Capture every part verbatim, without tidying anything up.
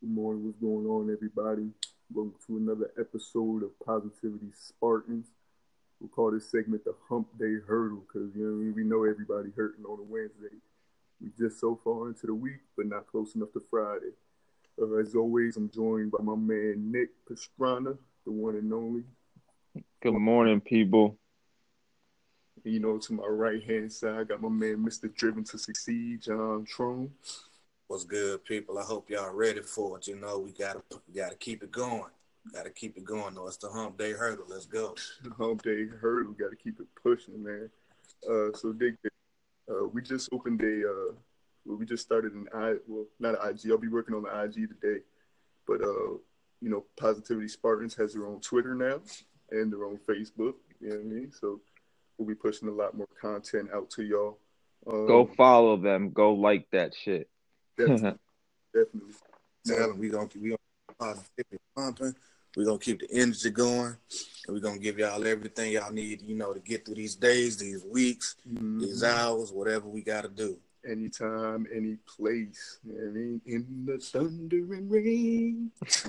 Good morning. What's going on, everybody? Welcome to another episode of Positivity Spartans. We'll call this segment the Hump Day Hurdle because you know we know everybody hurting on a Wednesday. We just so far into the week, but not close enough to Friday. Uh, as always, I'm joined by my man Nick Pastrana, the one and only. Good morning, people. And, you know, to my right hand side, I got my man Mister Driven to Succeed, John Trone. What's good, people? I hope y'all ready for it. You know, we gotta we gotta keep it going. Gotta keep it going. Though it's the Hump Day Hurdle. Let's go. The Hump Day Hurdle. Got to keep it pushing, man. Uh, so, Dick, uh, we just opened a. Uh, well, we just started an I. Well, not an I G. I'll be working on the I G today, but uh, you know, Positivity Spartans has their own Twitter now and their own Facebook. You know what I mean? So we'll be pushing a lot more content out to y'all. Um, Go follow them. Go like that shit. Definitely. definitely. Tell them we gonna we gonna keep positivity pumping. We gonna keep the energy going, and we gonna give y'all everything y'all need. You know, to get through these days, these weeks, mm-hmm. these hours, whatever we gotta do. Anytime, any place. You know what I mean? In the thunder and rain.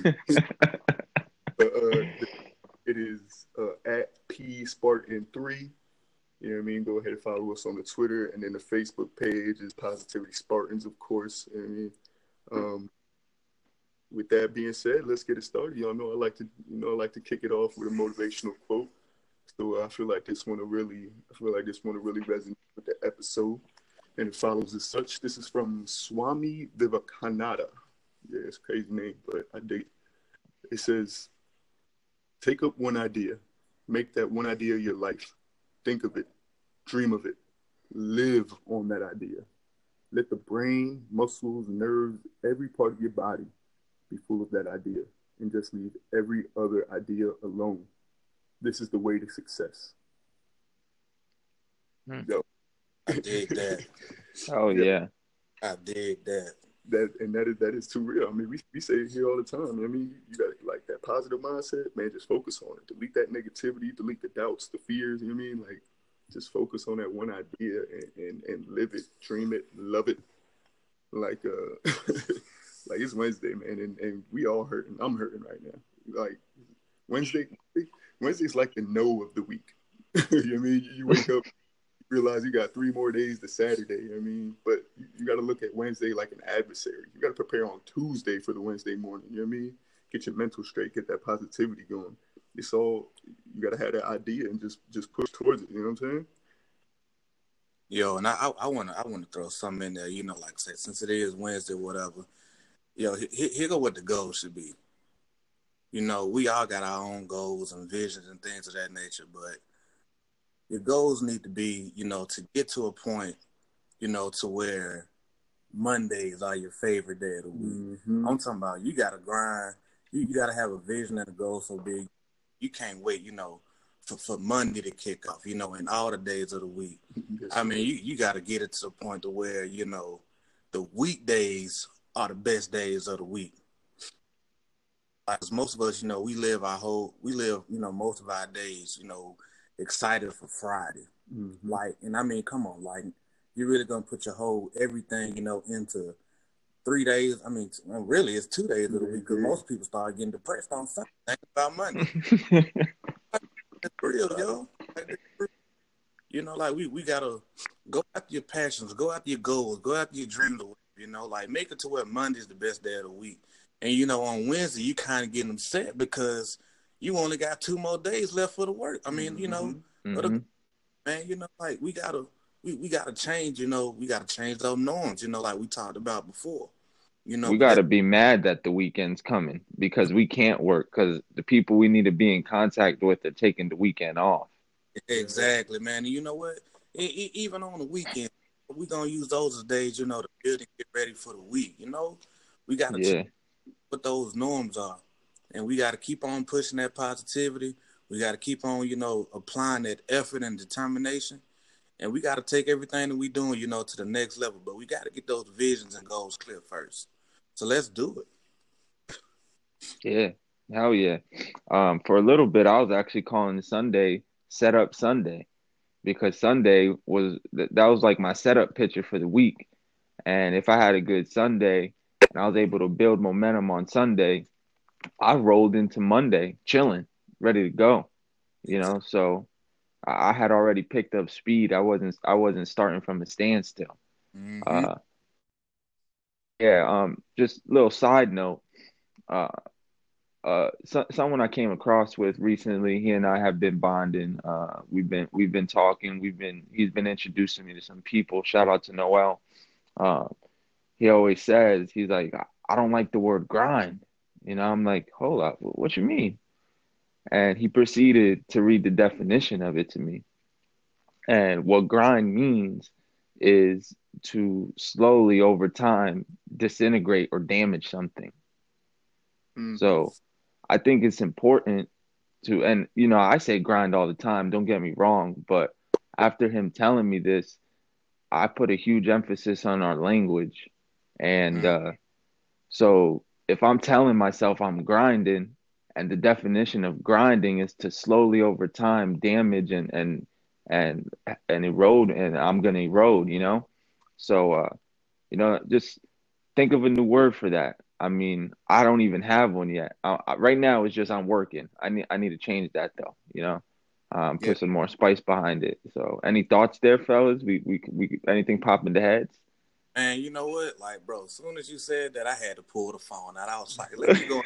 but, uh, it is uh, at P Spartan three. You know what I mean? Go ahead and follow us on the Twitter, and then the Facebook page is Positivity Spartans, of course. You know what I mean? Um, with that being said, let's get it started. Y'all know I like to, you know, I like to kick it off with a motivational quote. So I feel like this one will really, I feel like this one will really resonate with the episode, and it follows as such. This is from Swami Vivekananda. Yeah, it's a crazy name, but I dig it. It says, "Take up one idea, make that one idea your life. Think of it, dream of it, live on that idea. Let the brain, muscles, nerves, every part of your body be full of that idea, and just leave every other idea alone. This is the way to success." Hmm. Yo. I dig that. Oh yeah. I dig that. That and that is that is too real. I mean, we we say it here all the time. I mean, you got like that positive mindset, man. Just focus on it. Delete that negativity. Delete the doubts, the fears. You know what I mean? Like, just focus on that one idea and and, and live it, dream it, love it. Like uh, like it's Wednesday, man, and, and we all hurting. I'm hurting right now. Like Wednesday, Wednesday's like the no of the week. You know what I mean? You wake up. Realize you got three more days to Saturday. I mean, but you, you got to look at Wednesday like an adversary. You got to prepare on Tuesday for the Wednesday morning. You know what I mean? Get your mental straight, get that positivity going. It's all, you got to have that idea and just just push towards it. You know what I'm saying? Yo, and I I want to I want to throw something in there. You know, like I said, since it is Wednesday, whatever. Yo, here, here go what the goal should be. You know, we all got our own goals and visions and things of that nature, but your goals need to be, you know, to get to a point, you know, to where Mondays are your favorite day of the week. Mm-hmm. I'm talking about you got to grind. You, you got to have a vision and a goal so big. You can't wait, you know, for, for Monday to kick off, you know, in all the days of the week. Yes, I mean, you, you got to get it to the point to where, you know, the weekdays are the best days of the week. Because most of us, you know, we live our whole, we live, you know, most of our days, you know, excited for Friday. Mm-hmm. Like, and I mean, come on, like, you're really going to put your whole everything, you know, into three days. I mean, well, really, it's two days of the week because most people start getting depressed on Sunday thinking about Monday. It's real, yo. Like, you know, like, we, we got to go after your passions, go after your goals, go after your dreams, you know, like, make it to where Monday's the best day of the week. And, you know, on Wednesday, you kind of get upset because you only got two more days left for the work. I mean, you know, Mm-hmm. the, man, you know, like we gotta, we, we gotta change. You know, we gotta change those norms. You know, like we talked about before. You know, We got to be mad that the weekend's coming because we can't work because the people we need to be in contact with are taking the weekend off. Exactly, man. And you know what? E- e- even on the weekend, we gonna use those as days, you know, to build and get ready for the week. You know, we gotta Yeah. check what those norms are, and we gotta keep on pushing that positivity. We gotta keep on, you know, applying that effort and determination. And we got to take everything that we doing, you know, to the next level. But we got to get those visions and goals clear first. So let's do it. Yeah. Hell yeah. Um, for a little bit, I was actually calling Sunday Set Up Sunday because Sunday was that was like my setup picture for the week. And if I had a good Sunday, and I was able to build momentum on Sunday, I rolled into Monday chilling, ready to go. You know, so I, I had already picked up speed. I wasn't I wasn't starting from a standstill. Mm-hmm. Uh, yeah. Um. Just little side note. Uh. Uh. So, someone I came across with recently. He and I have been bonding. Uh. We've been we've been talking. We've been he's been introducing me to some people. Shout out to Noel. Uh. He always says he's like I I don't like the word grind. You know. I'm like, hold up. What you mean? And he proceeded to read the definition of it to me. And what grind means is to slowly over time disintegrate or damage something. Mm. So I think it's important to, and you know, I say grind all the time, don't get me wrong, but after him telling me this, I put a huge emphasis on our language. And Mm-hmm. uh, so if I'm telling myself I'm grinding, and the definition of grinding is to slowly over time damage and and and and erode, and I'm gonna erode, you know. So uh, you know, just think of a new word for that. I mean, I don't even have one yet. I, I, right now, it's just I'm working. I need I need to change that though, you know. Um, Yeah. put some more spice behind it. So, any thoughts there, fellas? We we we anything pop into heads? And you know what? Like, bro, as soon as you said that, I had to pull the phone out. I was like, let me go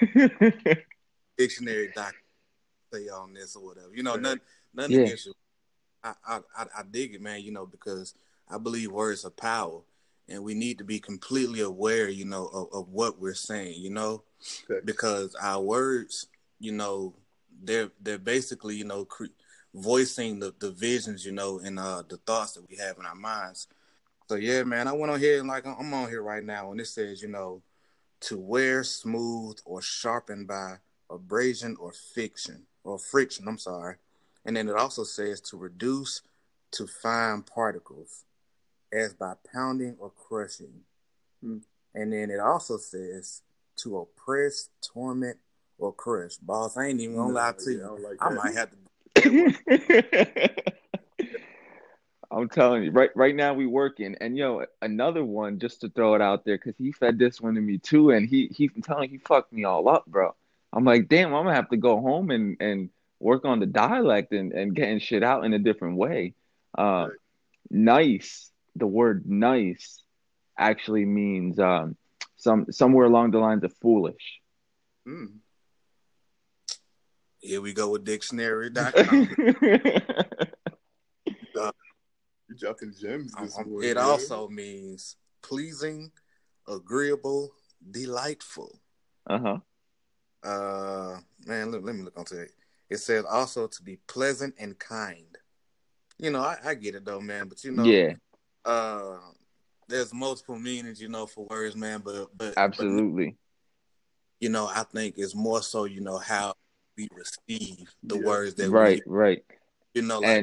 dictionary doc say on this or whatever. You know, nothing, nothing Yeah, against you. I, I, I, I dig it, man. You know, because I believe words are power, and we need to be completely aware, you know, of, of what we're saying. You know, Okay. because our words, you know, they're they're basically, you know, cre- voicing the, the visions, you know, and uh, the thoughts that we have in our minds. So yeah, man, I went on here and like I'm on here right now, and it says, you know, to wear smooth or sharpened by abrasion or fiction or friction. I'm sorry, and then it also says to reduce to fine particles as by pounding or crushing, Mm. and then it also says to oppress, torment, or crush. Boss, I ain't even gonna Nah, lie to yeah, I you. don't like I that. might have to that one. I'm telling you, right right now we working. And yo, another one just to throw it out there, because he fed this one to me too, and he he I'm telling you, he fucked me all up, bro. I'm like, damn, I'm gonna have to go home and and work on the dialect and and getting shit out in a different way. Uh, Right. nice. The word nice actually means um some somewhere along the lines of foolish. Mm. Here we go with dictionary dot com. Uh, You're dropping gems um, this um, morning, it man. also means pleasing, agreeable, delightful. Uh-huh. Uh, man, let, let me look onto it. It says also to be pleasant and kind. You know, I, I get it though, man. But you know, Yeah, uh, there's multiple meanings, you know, for words, man. But but but absolutely. you know, I think it's more so, you know, how we receive the Yeah. words that we Right, use. right. You know, like And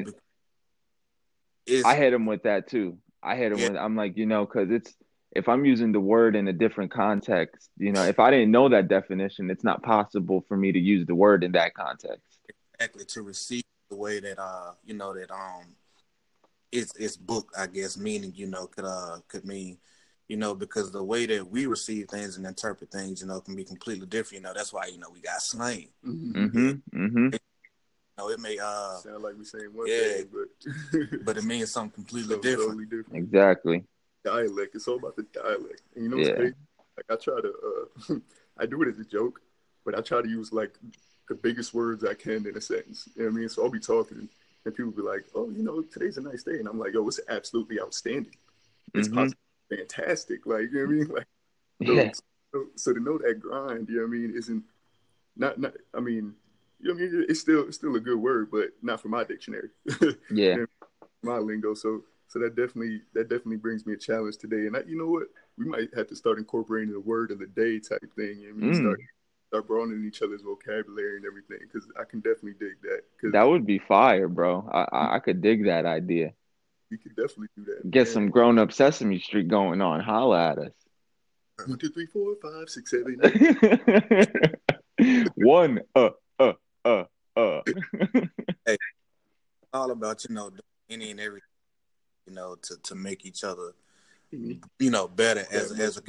I it's hit him with that too. I hit him yeah, with, I'm like, you know, because it's, if I'm using the word in a different context, you know, if I didn't know that definition, it's not possible for me to use the word in that context. exactly to receive the way that uh, you know, that um it's it's book, I guess, meaning, you know, could uh could mean, you know, because the way that we receive things and interpret things, you know, can be completely different. You know, that's why, you know, we got slang. Mm-hmm. It, Mm-hmm. it, you know, it may uh Sound like we saying one yeah, thing, but but it means something completely something different. totally different. Exactly. Dialect. It's all about the dialect. And you know what's Yeah. crazy? Like I try to, uh, I do it as a joke, but I try to use like the biggest words I can in a sentence. You know what I mean? So I'll be talking, and people be like, "Oh, you know, today's a nice day," and I'm like, "Yo, it's absolutely outstanding. It's Mm-hmm. possibly fantastic." Like, you know what I mean? Like, so, Yeah. so, so to know that grind, you know what I mean, isn't not not. I mean, you know what I mean? It's still it's still a good word, but not for my dictionary. You Yeah. know, my lingo. So so that definitely that definitely brings me a challenge today. And I, you know what? We might have to start incorporating the word of the day type thing. You know what I mean, start Mm. start broadening each other's vocabulary and everything. Because I can definitely dig that. That Because would be fire, bro. I, I I could dig that idea. we could definitely do that, Get man. some grown up Sesame Street going on. Holla at One, two, three, four, five, six, seven, eight. us. One, uh, uh, uh, uh. Hey, it's all about, you know, doing any and everything, you know, to, to make each other, Mhm. you know, better as That as much a better.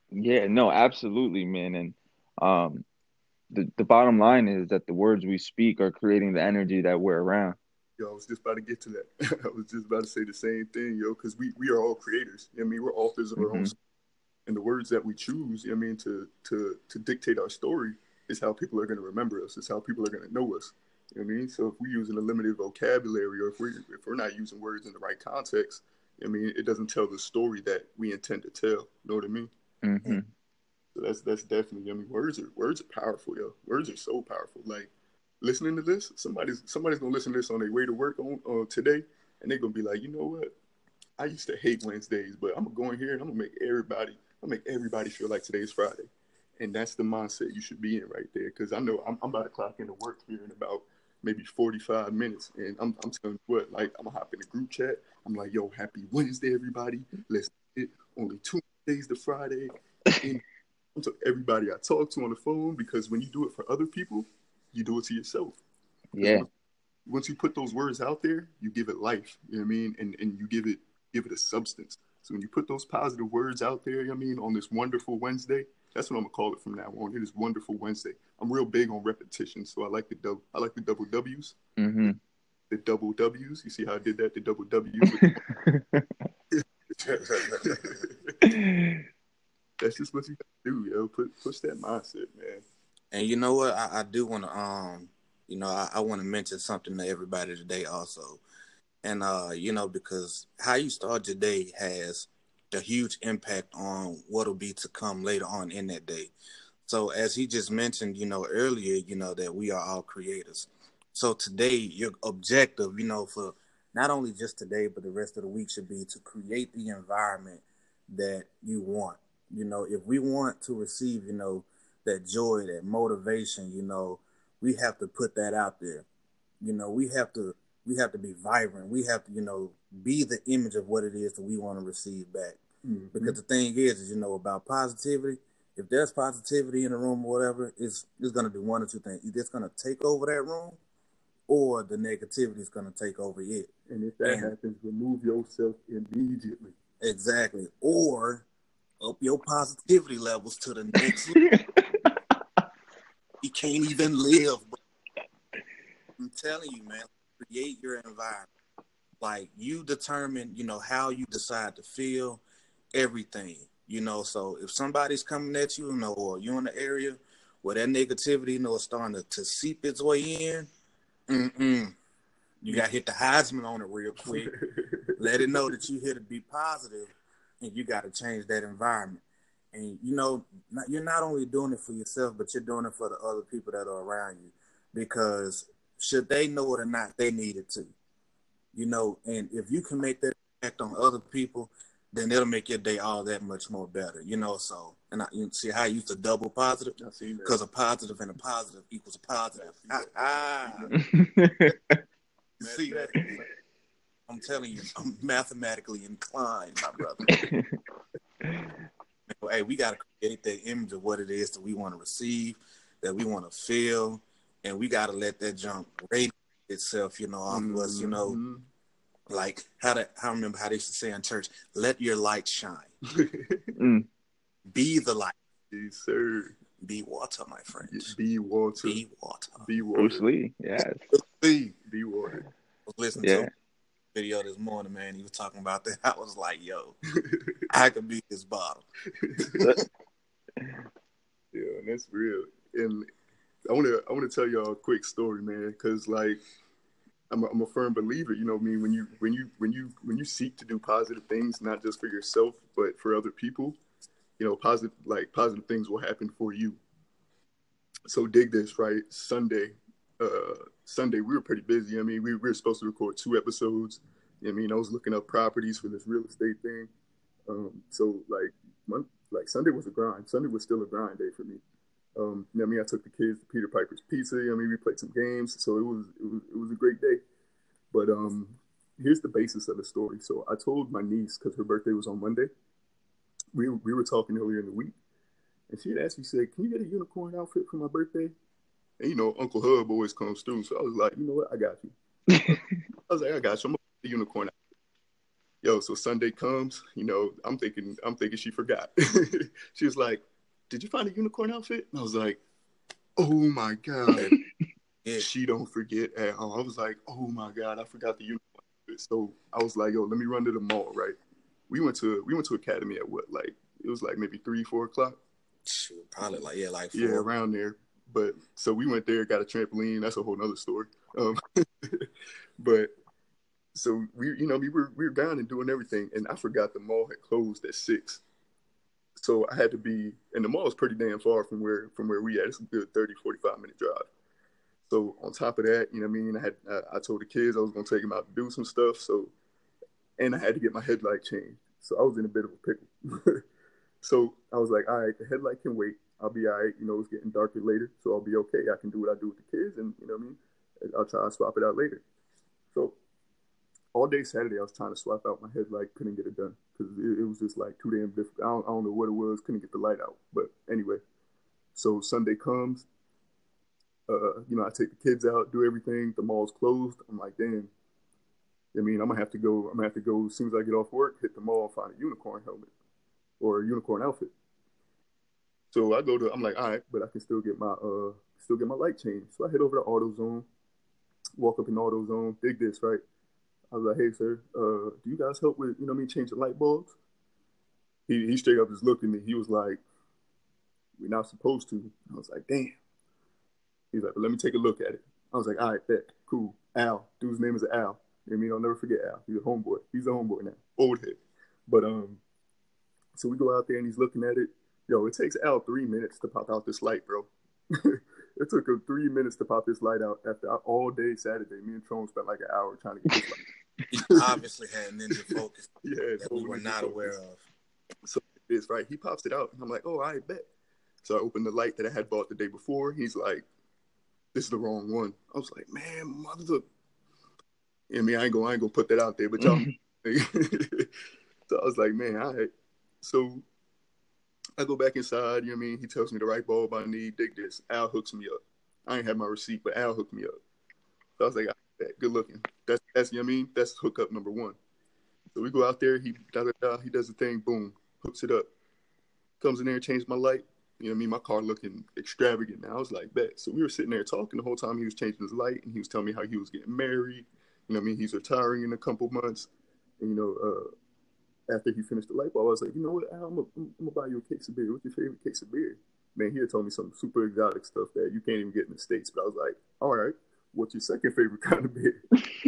Yeah, no, absolutely, man. And um, the the bottom line is that the words we speak are creating the energy that we're around. Yo, I was just about to get to that. I was just about to say the same thing, yo, because we, we are all creators. You know what I mean, we're authors of our own Hmm. story. And the words that we choose, you know what I mean, to to to dictate our story is how people are going to remember us. It's how people are going to know us. You know what I mean? So if we're using a limited vocabulary, or if we if we're not using words in the right context, I mean, it doesn't tell the story that we intend to tell. You know what I mean? Hmm. So that's that's definitely. I mean, words are words are powerful, yo. Words are so powerful. Like listening to this, somebody's somebody's gonna listen to this on their way to work on uh, today, and they're gonna be like, you know what? I used to hate Wednesdays, but I'm gonna go in here and I'm gonna make everybody, I'm gonna make everybody feel like today's Friday, and that's the mindset you should be in right there. Because I know I'm, I'm about to clock into work here in about maybe forty-five minutes, and I'm, I'm telling you what, like I'm gonna hop in the group chat. I'm like, yo, happy Wednesday, everybody. Let's get only two days to Friday, and to everybody I talk to on the phone, because when you do it for other people, you do it to yourself. Because Yeah, once, once you put those words out there, you give it life. You know what I mean? And and you give it give it a substance. So when you put those positive words out there, you know what I mean, on this wonderful Wednesday, that's what I'm gonna call it from now on. It is wonderful Wednesday. I'm real big on repetition, so I like the double I like the double W's. hmm. The double W's. You see how I did that? The double W's with that's just what you gotta do, yo. Put push that mindset, man. And you know what? I, I do want to, um, you know, I, I want to mention something to everybody today also. And, uh, you know, because how you start your day has a huge impact on what'll be to come later on in that day. So as he just mentioned, you know, earlier, you know, that we are all creators. So today, your objective, you know, for not only just today, but the rest of the week should be to create the environment that you want. You know, if we want to receive, you know, that joy, that motivation, you know, we have to put that out there. You know, we have to we have to be vibrant. We have to, you know, be the image of what it is that we want to receive back. Mm-hmm. Because the thing is, is you know, about positivity. If there's positivity in the room or whatever, it's it's gonna do one or two things. Either it's gonna take over that room, or the negativity is gonna take over it. And if that And happens, remove yourself immediately. exactly, or up your positivity levels to the next level. You can't even live, bro. I'm telling you, man. Create your environment. Like you determine, you know, how you decide to feel, everything, you know. So if somebody's coming at you, you know, or you're in the area where that negativity, you know, is starting to, to seep its way in, mm-mm. You got to hit the Heisman on it real quick. Let it know that you're here to be positive, and you got to change that environment. And, you know, not, you're not only doing it for yourself, but you're doing it for the other people that are around you. Because should they know it or not, they need it too. You know, and if you can make that impact on other people, then it'll make your day all that much more better, you know. So, and I, you see how I used to double positive? Because a positive and a positive equals a positive. Ah, ah. See that? I'm telling you, I'm mathematically inclined, my brother. Hey, we got to create that image of what it is that we want to receive, that we want to feel, and we got to let that jump radiate itself, you know, off mm-hmm. of us, you know. Like how to, I remember how they used to say in church, let your light shine. Mm. Be the light. Yes, sir. Be water, my friends. Be water. Be water. Be water. Bruce Lee, yes. Be, be water. I was listening Yeah. to a video this morning, man. He was talking about that. I was like, yo, I could be this bottle. Yeah, that's real. And I want to I want to tell y'all a quick story, man, because like I'm a, I'm a firm believer. You know what I mean? When you when you when you when you seek to do positive things, not just for yourself but for other people, you know, positive like positive things will happen for you. So dig this, right? Sunday, uh, Sunday we were pretty busy. I mean, we, we were supposed to record two episodes. You know what I mean, I was looking up properties for this real estate thing. Um, so like, one, like Sunday was a grind. Sunday was still a grind day for me. Um, you know what I mean, I took the kids to Peter Piper's Pizza. I mean, we played some games, so it was it was it was a great day. But um, here's the basis of the story. So I told my niece, because her birthday was on Monday. We we were talking earlier in the week, and she had asked me, said, "Can you get a unicorn outfit for my birthday?" And you know, Uncle Hub always comes through, so I was like, "You know what? I got you." I was like, "I got you. I'm gonna put the unicorn outfit." Yo, so Sunday comes, you know, I'm thinking, I'm thinking she forgot. She was like, "Did you find a unicorn outfit?" And I was like, "Oh my God." Yeah. She don't forget at all. I was like, "Oh my God, I forgot the unicorn outfit." So I was like, "Yo, let me run to the mall." Right? We went to we went to Academy at what, like it was like maybe three, four o'clock. Shoot, probably like yeah, like four. Yeah, around there. But so we went there, got a trampoline. That's a whole nother story. Um, but so we, you know, we were we were down and doing everything, and I forgot the mall had closed at six. So I had to be, and the mall is pretty damn far from where from where we at. It's a good thirty, forty-five minute drive. So on top of that, you know what I mean, I had I, I told the kids I was gonna take them out to do some stuff. So, and I had to get my headlight changed. So I was in a bit of a pickle. So I was like, all right, the headlight can wait. I'll be all right. You know, it's getting darker later, so I'll be okay. I can do what I do with the kids, and you know what I mean. I'll try to swap it out later. So all day Saturday, I was trying to swap out my headlight, couldn't get it done because it, it was just like too damn difficult. I don't, I don't know what it was, couldn't get the light out. But anyway, so Sunday comes, uh, you know, I take the kids out, do everything. The mall's closed. I'm like, damn. I mean, I'm gonna have to go. I'm gonna have to go as soon as I get off work, hit the mall, and find a unicorn helmet or a unicorn outfit. So I go to. I'm like, all right, but I can still get my uh, still get my light changed. So I head over to AutoZone, walk up in AutoZone, dig this right. I was like, hey, sir, uh, do you guys help with, you know what I mean, changing light bulbs? He he straight up just looked at me. He was like, we're not supposed to. I was like, damn. He's like, but let me take a look at it. I was like, all right, bet, cool. Al, dude's name is Al. You know what I mean? I'll never forget Al. He's a homeboy. He's a homeboy now. Old head. But, um, so we go out there and he's looking at it. Yo, it takes Al three minutes to pop out this light, bro. It took him three minutes to pop this light out after all day Saturday. Me and Tron spent like an hour trying to get this light. He obviously had ninja focus yeah, that we were not focus. aware of. So it's right. He pops it out, and I'm like, "Oh, I bet." So I opened the light that I had bought the day before. He's like, "This is the wrong one." I was like, "Man, mother." I mean, I ain't gonna, I ain't gonna put that out there, but y'all. So I was like, "Man, all right." So I go back inside. You know what I mean? He tells me the right bulb I need. Dig this. Al hooks me up. I ain't have my receipt, but Al hooked me up. So I was like, good looking. That's, that's, you know what I mean? That's hookup number one. So we go out there. He, da, da, da, he does the thing. Boom. Hooks it up. Comes in there and changes my light. You know what I mean? My car looking extravagant now. I was like, bet. So we were sitting there talking the whole time he was changing his light. And he was telling me how he was getting married. You know what I mean? He's retiring in a couple months. And, you know, uh, after he finished the light bulb, I was like, you know what, Al, I'm going to buy you a case of beer. What's your favorite case of beer? Man, he had told me some super exotic stuff that you can't even get in the States. But I was like, all right, what's your second favorite kind of beer?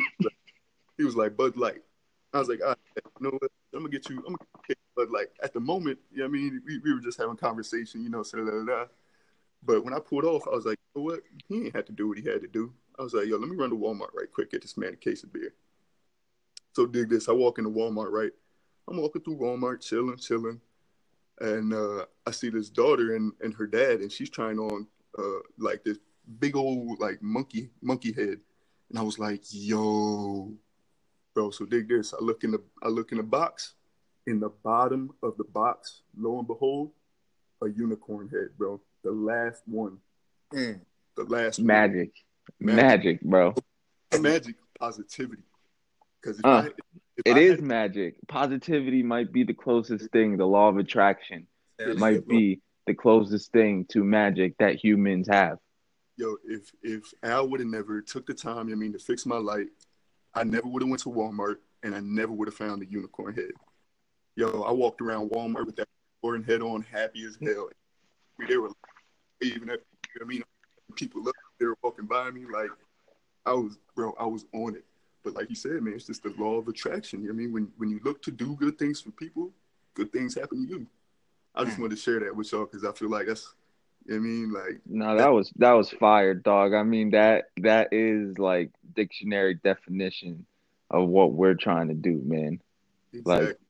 He was like, Bud Light. I was like, all right, you know what? I'm going to get you, I'm going to get Bud Light. At the moment, you know what I mean? We, we were just having conversation, you know, so da, da, da. But when I pulled off, I was like, you know what? He ain't had to do what he had to do. I was like, yo, let me run to Walmart right quick, get this man a case of beer. So dig this. I walk into Walmart, right? I'm walking through Walmart, chilling, chilling. And uh, I see this daughter and, and her dad, and she's trying on uh, like this big old like monkey monkey head. And I was like, yo, bro, so dig this. I look in the I look in the box. In the bottom of the box, lo and behold, a unicorn head, bro. The last one. Mm. The last Magic. one. Magic. Magic, bro. Magic positivity. Because if uh. I If it I is had, magic. Positivity might be the closest thing. The law of attraction yeah, might yeah, be the closest thing to magic that humans have. Yo, if if Al would have never took the time, I mean, to fix my light, I never would have went to Walmart, and I never would have found the unicorn head. Yo, I walked around Walmart with that unicorn head on, happy as hell. I mean, they were even at, I mean, people look, they were walking by me like I was, bro, I was on it. But like you said, man, it's just the law of attraction. You know what I mean? When when you look to do good things for people, good things happen to you. I just wanted to share that with y'all because I feel like that's, you know what I mean? Like, no, that, that was that was fire, dog. I mean, that that is like dictionary definition of what we're trying to do, man. Exactly. Like,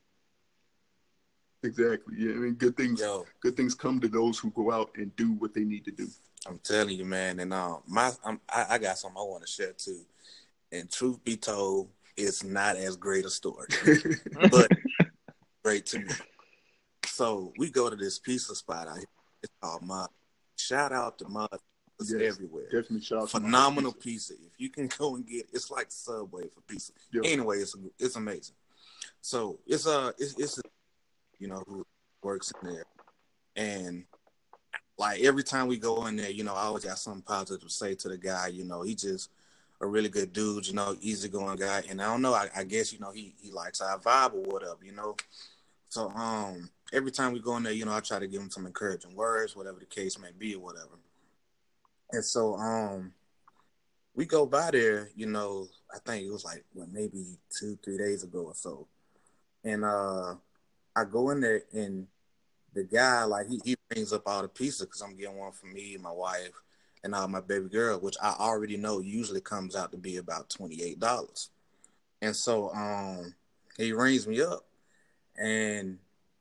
exactly. Yeah, I mean, good things. Yo. Good things come to those who go out and do what they need to do. I'm telling you, man. And um, my I'm, I, I got something I want to share too. And truth be told, it's not as great a story, but great to me. So we go to this pizza spot out here. It's called Mud. Shout out to Mud. It's yes, everywhere. Definitely shout out. Phenomenal pizza. pizza. If you can go and get, it's like Subway for pizza. Yep. Anyway, it's it's amazing. So it's a it's, it's a, you know, who works in there, and like every time we go in there, you know, I always got something positive to say to the guy. You know, he just a really good dude. You know, easygoing guy, and I don't know. I, I guess you know he he likes our vibe or whatever. You know, so um every time we go in there, you know, I try to give him some encouraging words, whatever the case may be or whatever. And so um we go by there, you know, I think it was like what maybe two, three days ago or so. And uh I go in there and the guy, like, he, he brings up all the pieces because I'm getting one for me, my wife, and uh, my baby girl, which I already know usually comes out to be about twenty-eight dollars. And so um, he rings me up, and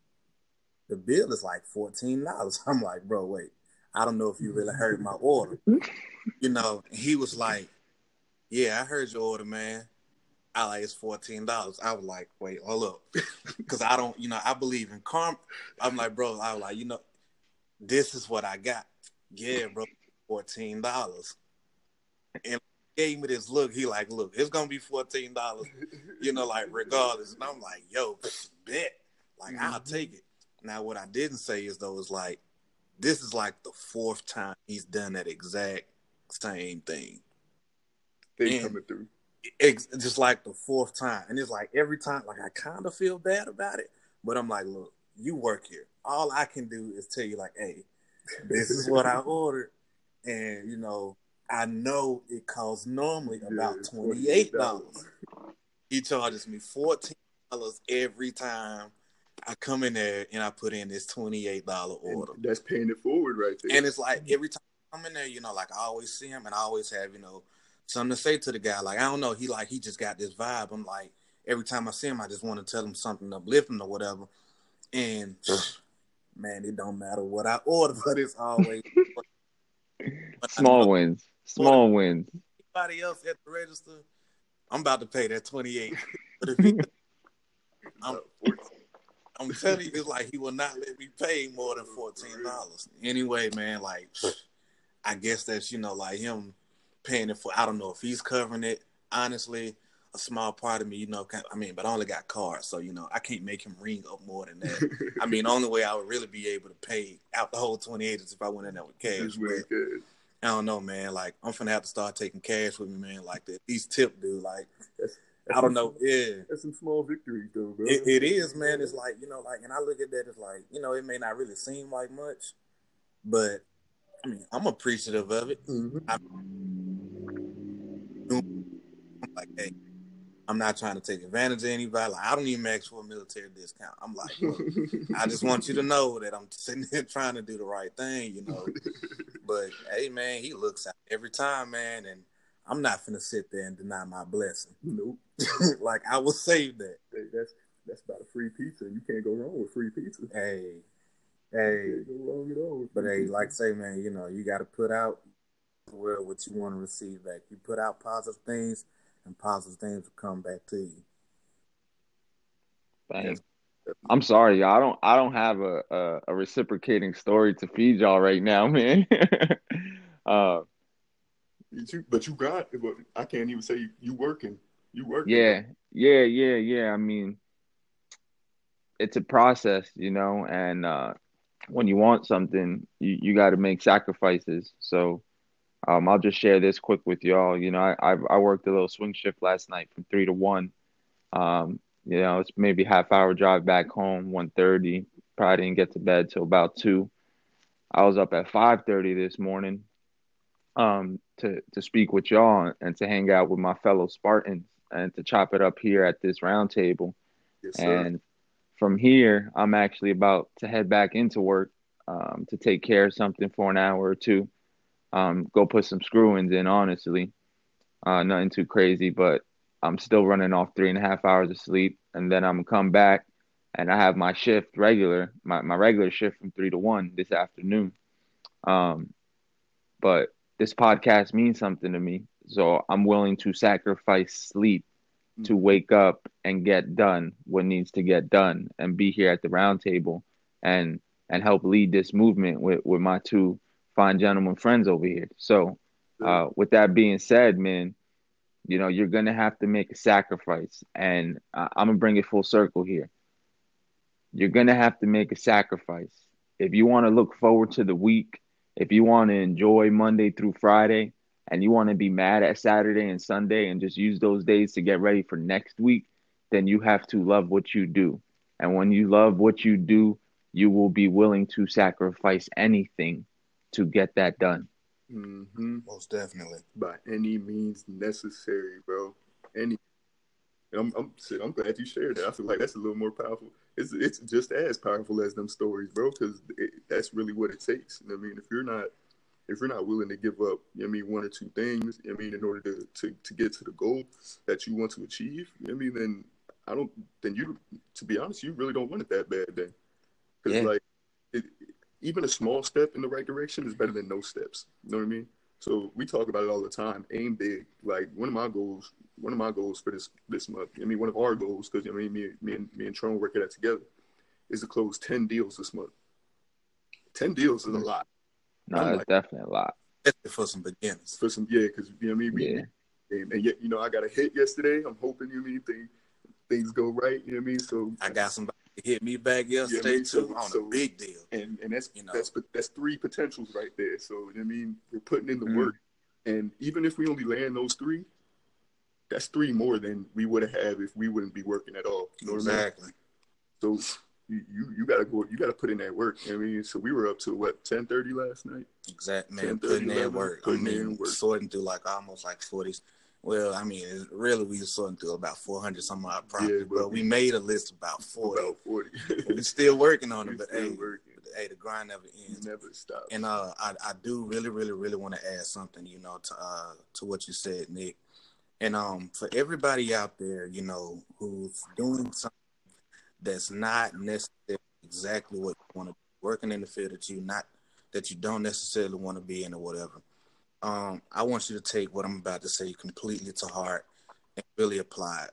the bill is like fourteen dollars. I'm like, bro, wait, I don't know if you really heard my order. You know, he was like, yeah, I heard your order, man. I like, it's fourteen dollars. I was like, wait, hold up. Because I don't, you know, I believe in karma. I'm like, bro, I was like, you know, this is what I got. Yeah, bro, fourteen dollars. And he gave me this look. He like, look, it's going to be fourteen dollars, you know, like, regardless. And I'm like, yo, bet. Like, mm-hmm. I'll take it. Now, what I didn't say is, though, is like, this is like the fourth time he's done that exact same thing. They coming through. It's just like the fourth time. And it's like every time, like, I kind of feel bad about it. But I'm like, look, you work here. All I can do is tell you, like, hey, this is what I ordered. And, you know, I know it costs normally about yeah, twenty-eight dollars. He charges me fourteen dollars every time I come in there and I put in this twenty-eight dollars order. And that's paying it forward right there. And it's like every time I come in there, you know, like, I always see him and I always have, you know, something to say to the guy. Like, I don't know, he like, he just got this vibe. I'm like, every time I see him, I just want to tell him something uplifting or whatever. And, man, it don't matter what I order, but it's always... Small wins. Small wins. Anybody else at the register, I'm about to pay that twenty-eight. But if he, I'm, I'm telling you, it's like he will not let me pay more than fourteen dollars. Anyway, man, like, I guess that's, you know, like him paying it for, I don't know if he's covering it. Honestly, a small part of me, you know, I mean, but I only got cards, so, you know, I can't make him ring up more than that. I mean, the only way I would really be able to pay out the whole twenty-eight is if I went in there with cash. But I don't know, man. Like, I'm finna have to start taking cash with me, man. Like, that these tip, dude. Like, that's, that's I don't know. Some, yeah. That's some small victories, though, bro. It, it is, man. It's like, you know, like, and I look at that as like, you know, it may not really seem like much, but, I mean, I'm appreciative of it. Mm-hmm. I'm, I'm like, hey, I'm not trying to take advantage of anybody. Like, I don't even ask for a military discount. I'm like, look, I just want you to know that I'm sitting there trying to do the right thing, you know. But, hey, man, he looks out every time, man, and I'm not finna sit there and deny my blessing. Nope. Like, I will save that. Hey, that's that's about a free pizza. You can't go wrong with free pizza. Hey, hey. You can't go wrong at all. But, hey, like I say, man, you know, you got to put out well what you want to receive back. You put out positive things, and positive things will come back to you. Thanks. I'm sorry, y'all. I don't. I don't have a, a, a reciprocating story to feed y'all right now, man. uh, you, but you got. But I can't even say you, you working. You working. Yeah, yeah, yeah, yeah. I mean, it's a process, you know. And uh, when you want something, you, you got to make sacrifices. So, um, I'll just share this quick with y'all. You know, I I, I worked a little swing shift last night from three to one. Um, You know, it's maybe half hour drive back home, one thirty. Probably didn't get to bed till about two. I was up at five thirty this morning um, to, to speak with y'all and to hang out with my fellow Spartans and to chop it up here at this round table. Yes, sir. And from here, I'm actually about to head back into work um, to take care of something for an hour or two. Um, go put some screw-ins in, honestly. Uh, nothing too crazy, but I'm still running off three and a half hours of sleep, and then I'm gonna come back, and I have my shift regular, my, my regular shift from three to one this afternoon. Um, but this podcast means something to me, so I'm willing to sacrifice sleep to wake up and get done what needs to get done, and be here at the round table, and and help lead this movement with with my two fine gentlemen friends over here. So, uh, with that being said, man. You know, you're gonna have to make a sacrifice, and I- I'm gonna bring it full circle here. You're gonna have to make a sacrifice if you want to look forward to the week. If you want to enjoy Monday through Friday, and you want to be mad at Saturday and Sunday, and just use those days to get ready for next week, then you have to love what you do. And when you love what you do, you will be willing to sacrifice anything to get that done. Mm-hmm. Most definitely. By any means necessary, bro. Any. I'm, I'm, shit, I'm glad you shared that. I feel like that's a little more powerful. It's, it's just as powerful as them stories, bro, because that's really what it takes. I mean, if you're not, if you're not willing to give up, I mean, one or two things, I mean, in order to, to, to get to the goal that you want to achieve, I mean, then I don't, then you, to be honest, you really don't want it that bad then. Because, Yeah. like, it, even a small step in the right direction is better than no steps. You know what I mean? So we talk about it all the time. Aim big. Like, one of my goals, one of my goals for this this month, I mean, one of our goals, because, I mean, me, me, and, me and Tron work at it together, is to close ten deals this month. ten deals is a lot. No, I'm that's like, definitely a lot. Especially for some beginners. For some, yeah, because, you know what I mean? We, Yeah. we, and, and yet, you know, I got a hit yesterday. I'm hoping, you know what I mean, things, things go right, you know what I mean? So I got somebody hit me back yesterday, yeah, I mean, so, too, on so, a big deal. And and that's, you know, that's, that's three potentials right there. So, I mean, we're putting in the Mm. work. And even if we only land those three, that's three more than we would have had if we wouldn't be working at all. You know exactly. what I mean? So you, you, you got to go, you got to put in that work. I mean, so we were up to what, ten thirty last night? Exactly, man. ten thirty, Putting in eleven, work. putting I mean, in work. sorting through like almost like forties. Well, I mean, it, really, we were sorting through about four hundred some odd properties, Yeah, but, but we we- made a list of about forty. About forty. We're still working on We it, but still hey, working. hey, the grind never ends. Never stop. And uh, I, I do really, really, really want to add something, you know, to uh, to what you said, Nick. And um, for everybody out there, you know, who's doing something that's not necessarily exactly what you want to be, working in the field that you not that you don't necessarily want to be in or whatever. Um, I want you to take what I'm about to say completely to heart and really apply it.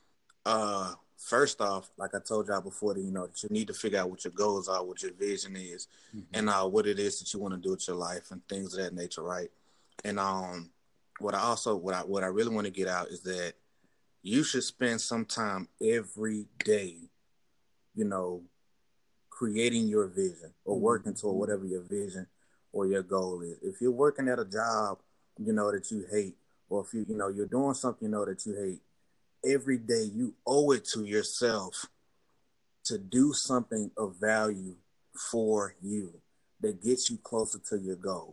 Uh, first off, like I told y'all before, that you know that you need to figure out what your goals are, what your vision is, mm-hmm. and uh, what it is that you want to do with your life and things of that nature, right? And um, what I also what I what I really want to get out is that you should spend some time every day, you know, creating your vision or working toward whatever your vision or your goal is. If you're working at a job, you know, that you hate, or if you, you know, you're doing something, you know, that you hate, every day you owe it to yourself to do something of value for you that gets you closer to your goal.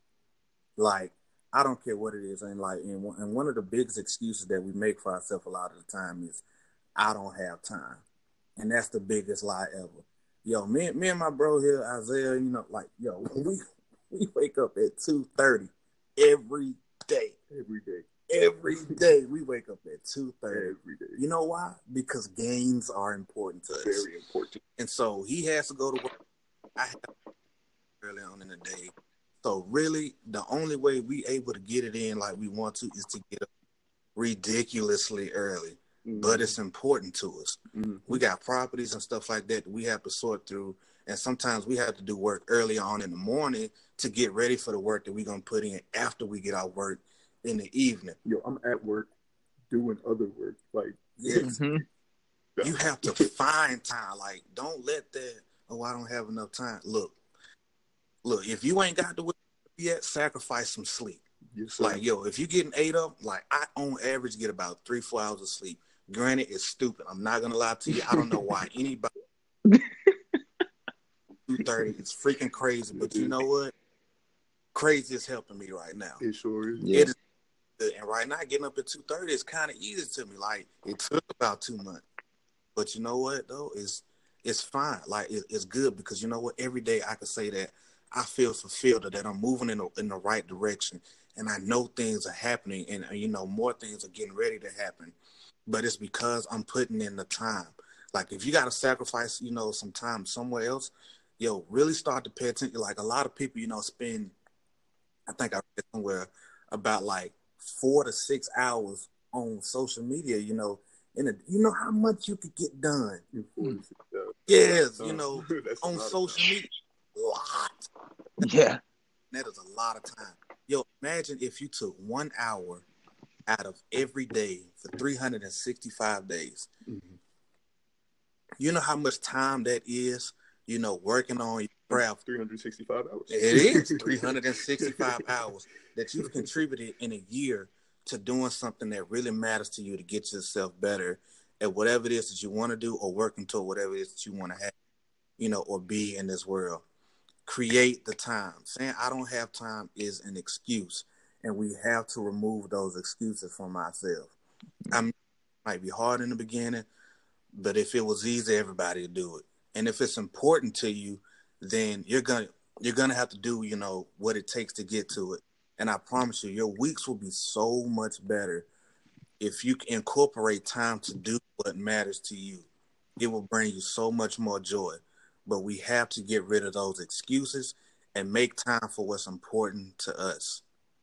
Like, I don't care what it is. And like, and one, and one of the biggest excuses that we make for ourselves a lot of the time is, I don't have time. And that's the biggest lie ever. Yo, me, me and my bro here, Isaiah, you know, like, yo, we we wake up at two thirty every day. Every day. Every day we wake up at two thirty. Every day. You know why? Because gains are important to us. Very important. And so he has to go to work. I have to early on in the day. So really, the only way we able to get it in like we want to is to get up ridiculously early. Mm-hmm. But it's important to us. Mm-hmm. We got properties and stuff like that that we have to sort through. And sometimes we have to do work early on in the morning to get ready for the work that we're going to put in after we get our work in the evening. Yo, I'm at work doing other work. Like, yes. Mm-hmm. You have to find time. Like, don't let that, oh, I don't have enough time. Look, look, if you ain't got to work yet, sacrifice some sleep. Yes, like, yo, if you getting eight up, like, I on average get about three, four hours of sleep. Granted, it's stupid. I'm not going to lie to you. I don't know why anybody two thirty is freaking crazy. But you know what? Crazy is helping me right now. It sure is. Yeah. It is good. And right now, getting up at two thirty is kind of easy to me. Like, it took about two months. But you know what, though? It's, it's fine. Like, it, it's good because you know what? Every day I can say that I feel fulfilled, that I'm moving in the, in the right direction. And I know things are happening and, you know, more things are getting ready to happen. But it's because I'm putting in the time. Like, if you got to sacrifice, you know, some time somewhere else, yo, really start to pay attention. Like, a lot of people, you know, spend, I think I read somewhere about like four to six hours on social media, you know, and you know how much you could get done. Mm. Yes, you know, on social media. A lot. Yeah. That is a lot of time. Yo, imagine if you took one hour out of every day for three hundred sixty-five days. Mm-hmm. You know how much time that is, you know, working on your craft. three hundred sixty-five hours. It is three hundred sixty-five hours that you've contributed in a year to doing something that really matters to you to get yourself better at whatever it is that you want to do or working toward whatever it is that you want to have, you know, or be in this world. Create the time. Saying I don't have time is an excuse, and we have to remove those excuses from ourselves. I mean, it might be hard in the beginning, but if it was easy, everybody would do it. And if it's important to you, then you're gonna you're gonna have to do, you know, what it takes to get to it. And I promise you, your weeks will be so much better if you can incorporate time to do what matters to you. It will bring you so much more joy. But we have to get rid of those excuses and make time for what's important to us.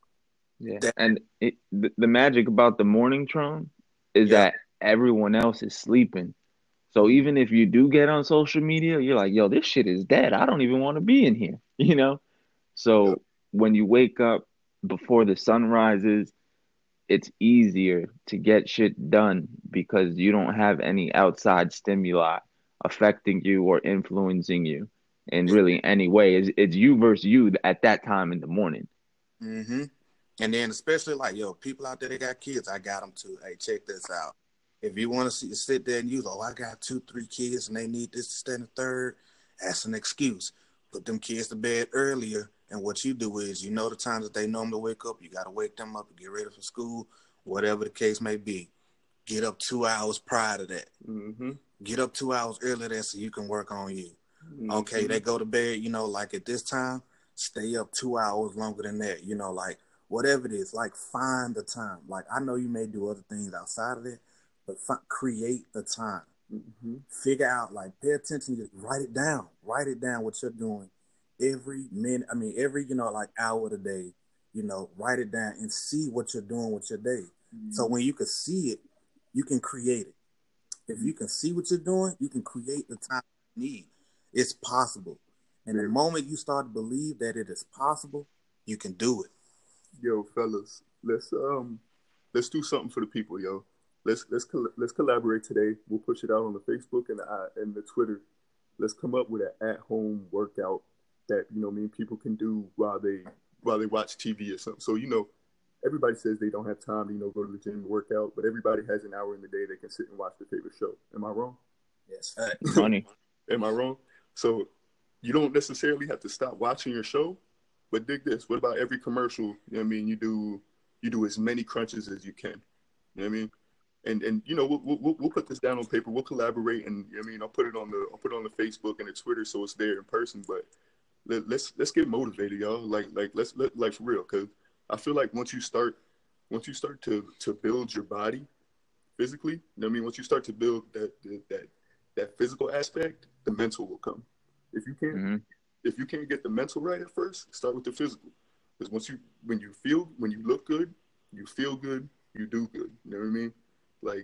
Yeah, that, and it, the, the magic about the morning, Tron, is yeah. that everyone else is sleeping. So even if you do get on social media, you're like, yo, this shit is dead. I don't even want to be in here, you know? So yeah. when you wake up before the sun rises, it's easier to get shit done because you don't have any outside stimuli affecting you or influencing you in really any way. It's, it's you versus you at that time in the morning. Mm-hmm. And then especially like, yo, people out there that got kids, I got them too. Hey, check this out. If you want to see, sit there and use, oh, I got two, three kids and they need this, this, and the third, that's an excuse. Put them kids to bed earlier. And what you do is, you know, the times that they normally wake up, you got to wake them up and get ready for school, whatever the case may be. Get up two hours prior to that. Mm-hmm. Get up two hours earlier there so you can work on you. Mm-hmm. Okay, they go to bed, you know, like at this time, stay up two hours longer than that. You know, like whatever it is, like find the time. Like I know you may do other things outside of it, but fi- create the time. Mm-hmm. Figure out, like, pay attention, just write it down. Write it down what you're doing every minute. I mean, every, you know, like hour of the day, you know, write it down and see what you're doing with your day. Mm-hmm. So when you can see it, you can create it. If you can see what you're doing, you can create the time you need. It's possible. And the moment you start to believe that it is possible, you can do it. Yo, fellas, let's um, let's do something for the people, yo. Let's let's let's collaborate today. We'll push it out on the Facebook and the and the Twitter. Let's come up with an at-home workout that, you know, I mean, people can do while they while they watch T V or something. So, you know, everybody says they don't have time to, you know, go to the gym and work out, but everybody has an hour in the day they can sit and watch their favorite show. Am I wrong? Yes. Funny. Am I wrong? So you don't necessarily have to stop watching your show, but dig this. What about every commercial? You know what I mean? You do you do as many crunches as you can. You know what I mean? And and you know we'll, we'll we'll put this down on paper. We'll collaborate, and I mean I'll put it on the I'll put it on the Facebook and the Twitter so it's there in person. But let, let's let's get motivated, y'all. Like like let's let like for real, because I feel like once you start once you start to to build your body physically, you know what I mean, once you start to build that that that physical aspect, the mental will come. If you can't mm-hmm. if you can't get the mental right at first, start with the physical. Because once you when you feel when you look good, you feel good, you do good. You know what I mean? Like,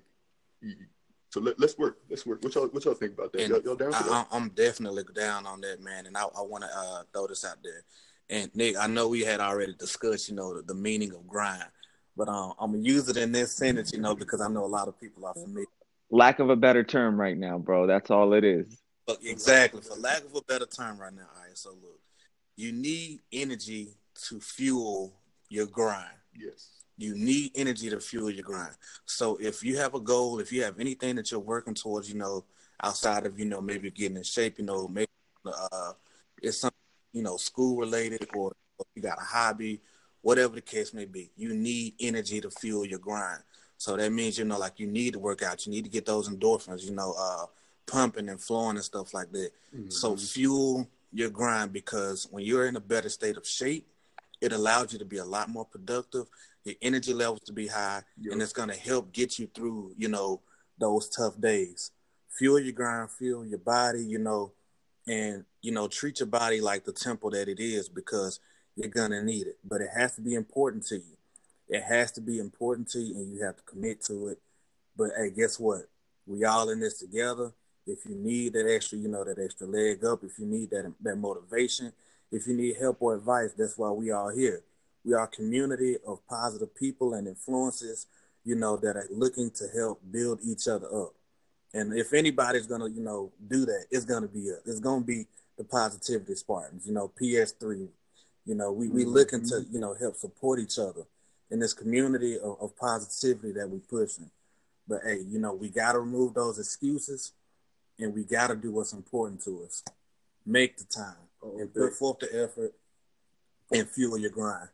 so let, let's work. Let's work. What y'all, what y'all think about that? Y'all, y'all down for that? I, I'm definitely down on that, man. And I, I want to uh, throw this out there. And Nick, I know we had already discussed, you know, the, the meaning of grind, but um, I'm gonna use it in this sentence, you know, because I know a lot of people are familiar. Lack of a better term right now, bro. That's all it is. Look, exactly. For lack of a better term right now. All right. So look, you need energy to fuel your grind. Yes. You need energy to fuel your grind. So if you have a goal, if you have anything that you're working towards, you know, outside of, you know, maybe getting in shape, you know, maybe uh, it's something, you know, school related, or you got a hobby, whatever the case may be, you need energy to fuel your grind. So that means, you know, like you need to work out. You need to get those endorphins, you know, uh, pumping and flowing and stuff like that. Mm-hmm. So fuel your grind, because when you're in a better state of shape, it allows you to be a lot more productive, your energy levels to be high, yep. and it's going to help get you through, you know, those tough days. Fuel your grind, fuel your body, you know, and, you know, treat your body like the temple that it is, because you're going to need it. But it has to be important to you. It has to be important to you, and you have to commit to it. But, hey, guess what? We all in this together. If you need that extra, you know, that extra leg up, if you need that that motivation, if you need help or advice, that's why we all here. We are a community of positive people and influences, you know, that are looking to help build each other up. And if anybody's gonna, you know, do that, it's gonna be us. It's gonna be the Positivity Spartans, you know, P S three. You know, we we looking to, you know, help support each other in this community of, of positivity that we pushing. But hey, you know, we gotta remove those excuses, and we gotta do what's important to us. Make the time oh, and put forth the effort and fuel your grind.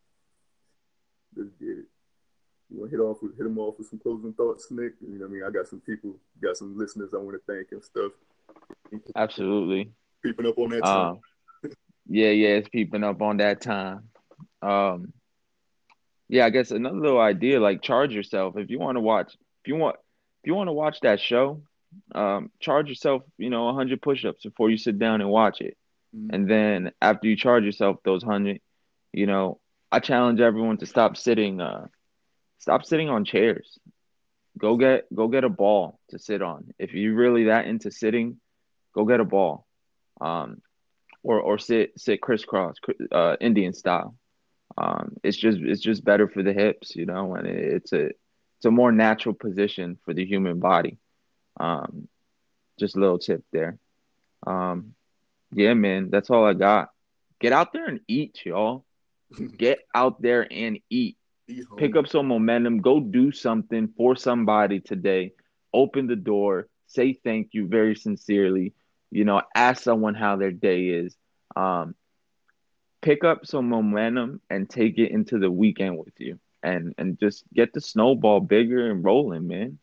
Let's get it. You want to hit off with, hit them off with some closing thoughts, Nick? You know what I mean? I got some people, got some listeners I want to thank and stuff. Absolutely. Peeping up on that time. Um, yeah, yeah, it's peeping up on that time. Um, yeah, I guess another little idea, like charge yourself. If you want to watch, if you want, if you want to watch that show, um, charge yourself, you know, one hundred push-ups before you sit down and watch it. Mm-hmm. And then after you charge yourself those one hundred, you know, I challenge everyone to stop sitting, uh, stop sitting on chairs. Go get, go get a ball to sit on. If you're really that into sitting, go get a ball. Um, or, or sit, sit crisscross, uh, Indian style. Um, it's just, it's just better for the hips, you know, and it, it's a, it's a more natural position for the human body. Um, just a little tip there. Um, yeah, man, that's all I got. Get out there and eat, y'all. Get out there and eat. Pick up some momentum. Go do something for somebody today. Open the door. Say thank you very sincerely. You know, ask someone how their day is. Um, pick up some momentum and take it into the weekend with you. And and just get the snowball bigger and rolling, man.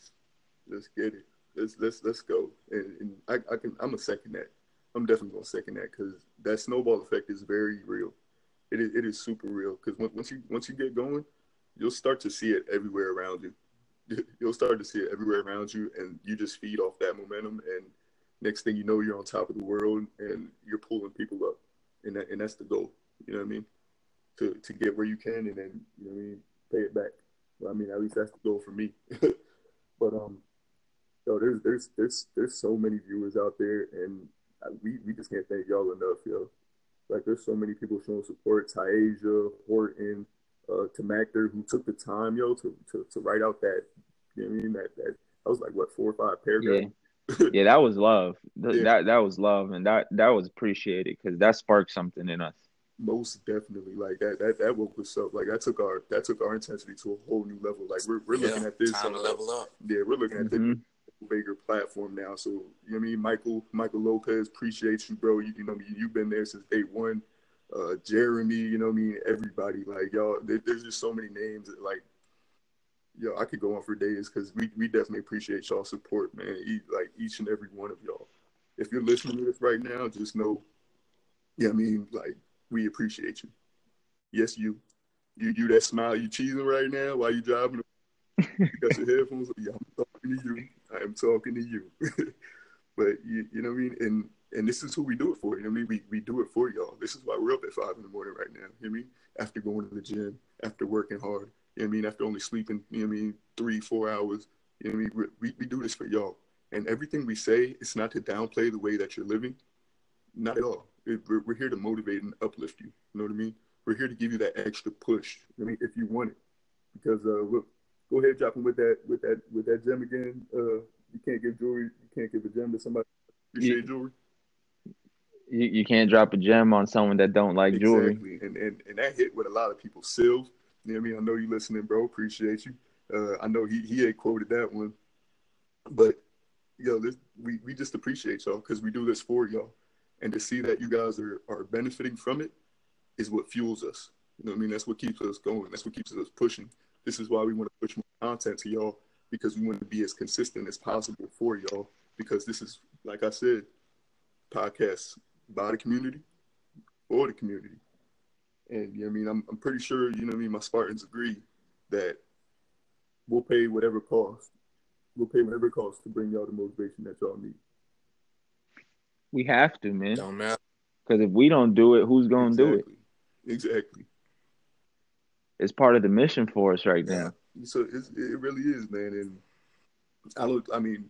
Let's get it. Let's let's let's go. And, and I, I can I'm a second that. I'm definitely gonna second that because that snowball effect is very real. It is, it is super real because once you once you get going, you'll start to see it everywhere around you. You'll start to see it everywhere around you, and you just feed off that momentum. And next thing you know, you're on top of the world, and you're pulling people up, and that and that's the goal. You know what I mean? To to get where you can, and then you know what I mean, pay it back. Well, I mean, at least that's the goal for me. But um, yo, there's there's there's there's so many viewers out there, and we we just can't thank y'all enough, yo. Like, there's so many people showing support. Taisha, Horton, uh, Tamakter, who took the time, yo, to, to, to write out that, you know what I mean? That, that, that was like, what, four or five paragraphs? Yeah, yeah, that was love. Yeah. That that was love, and that, that was appreciated because that sparked something in us. Most definitely. Like, that that, that woke us up. Like, that took our that took our intensity to a whole new level. Like, we're, we're yeah, looking at this. Time to level up. Yeah, we're looking at mm-hmm. this bigger platform now. So, you know what I mean? Michael Michael Lopez, appreciate you, bro. You, you know, you've been there since day one. Uh, Jeremy, you know what I mean? Everybody, like, y'all, there, there's just so many names that, like, yo, I could go on for days because we, we definitely appreciate y'all's support, man. E- like, each and every one of y'all. If you're listening to this right now, just know, yeah, you know I mean, like, we appreciate you. Yes, you. You you that smile you cheesing right now while you driving. You got your headphones. Yeah, I'm talking to you. I am talking to you. But you, you know what I mean? And and this is who we do it for. You know what I mean? We we do it for y'all. This is why we're up at five in the morning right now. You know what I mean? After going to the gym, after working hard. You know what I mean? After only sleeping, you know what I mean, three, four hours. You know what I mean? We we do this for y'all. And everything we say, it's not to downplay the way that you're living. Not at all. It, we're, we're here to motivate and uplift you. You know what I mean? We're here to give you that extra push. I mean, if you want it. Because uh, look, go ahead, drop him with that with that with that gem again. Uh, you can't give jewelry. You can't give a gem to somebody. Appreciate you, jewelry. You you can't drop a gem on someone that don't like exactly. jewelry. Exactly, and, and and that hit with a lot of people. Silv, you know what I mean? I know you listening, bro. Appreciate you. Uh, I know he he had quoted that one, but yo, this, we we just appreciate y'all because we do this for y'all, and to see that you guys are are benefiting from it is what fuels us. You know what I mean? That's what keeps us going. That's what keeps us pushing. This is why we want to push more content to y'all because we want to be as consistent as possible for y'all because this is, like I said, podcasts by the community, for the community. And, you know what I mean? I'm, I'm pretty sure, you know what I mean, my Spartans agree that we'll pay whatever cost. We'll pay whatever it costs to bring y'all the motivation that y'all need. We have to, man. Don't matter. Because if we don't do it, who's going to exactly. do it? Exactly. It's part of the mission for us right yeah. now. So it's, it really is, man. And I look, I mean,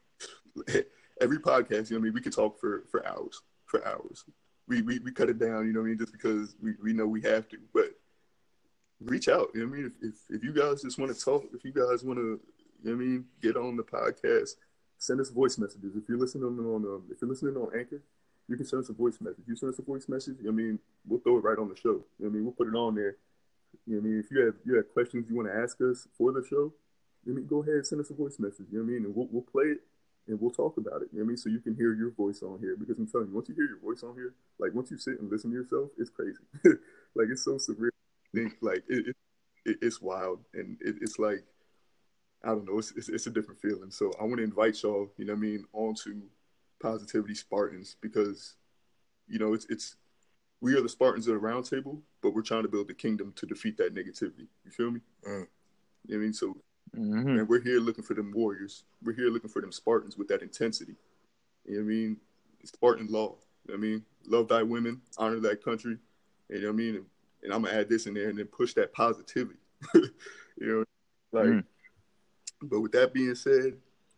every podcast, you know what I mean, we could talk for, for hours, for hours. We, we we cut it down, you know what I mean, just because we, we know we have to. But reach out. You know what I mean? If, if, if you guys just want to talk, if you guys want to, you know what I mean, get on the podcast, send us voice messages. If you're listening on, um, if you're listening on Anchor, you can send us a voice message. You send us a voice message, you know what I mean, we'll throw it right on the show. You know what I mean? We'll put it on there. You know what I mean? If you have you have questions you want to ask us for the show, you know what I mean, go ahead and send us a voice message. You know what I mean? And we'll we'll play it and we'll talk about it. You know what I mean? So you can hear your voice on here. Because I'm telling you, once you hear your voice on here, like once you sit and listen to yourself, it's crazy. Like it's so surreal. I think like it, it, it it's wild, and it, it's like I don't know, it's, it's it's a different feeling. So I want to invite y'all, you know what I mean, onto Positivity Spartans, because you know it's it's we are the Spartans of the round table, but we're trying to build the kingdom to defeat that negativity. You feel me? Mm. You know what I mean? So mm-hmm. and we're here looking for them warriors. We're here looking for them Spartans with that intensity. You know what I mean? Spartan law. You know what I mean? Love thy women, honor thy country. You know what I mean? And, and I'm gonna add this in there and then push that positivity. You know, like. Mm. But with that being said,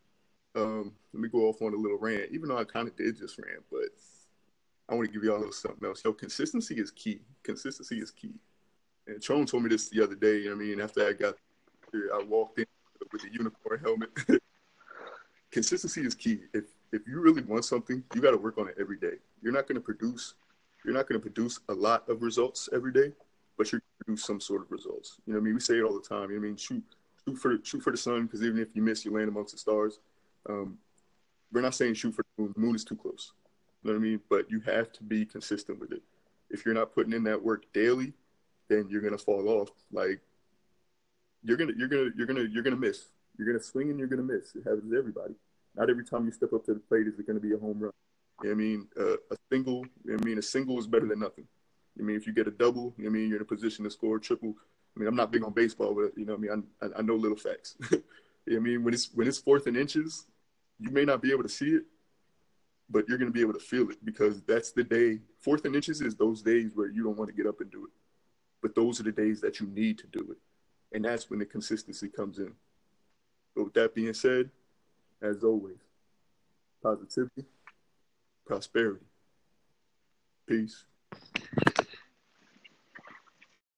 um, let me go off on a little rant. Even though I kind of did just rant, but I want to give y'all a little something else. Yo, consistency is key. Consistency is key. And Tron told me this the other day. I mean, after I got here, I walked in with the unicorn helmet. Consistency is key. If if you really want something, you got to work on it every day. You're not going to produce. You're not going to produce a lot of results every day, but you're going to produce some sort of results. You know what I mean? We say it all the time. You know what I mean? Shoot, shoot for shoot for the sun, because even if you miss, you land amongst the stars. Um, we're not saying shoot for the moon. The moon is too close. You know what I mean? But you have to be consistent with it. If you're not putting in that work daily, then you're gonna fall off. Like you're gonna you're gonna you're gonna you're gonna miss. You're gonna swing and you're gonna miss. It happens to everybody. Not every time you step up to the plate is it gonna be a home run. You know what I mean? Uh, a single. You know what I mean? A single is better than nothing. You know what I mean? If you get a double, you know what I mean, you're in a position to score a triple. I mean, I'm not big on baseball, but you know what I mean. I I know little facts. You know what I mean? When it's when it's fourth and inches, you may not be able to see it, but you're going to be able to feel it, because that's the day. Fourth and inches is those days where you don't want to get up and do it. But those are the days that you need to do it. And that's when the consistency comes in. So with that being said, as always, positivity, prosperity, peace.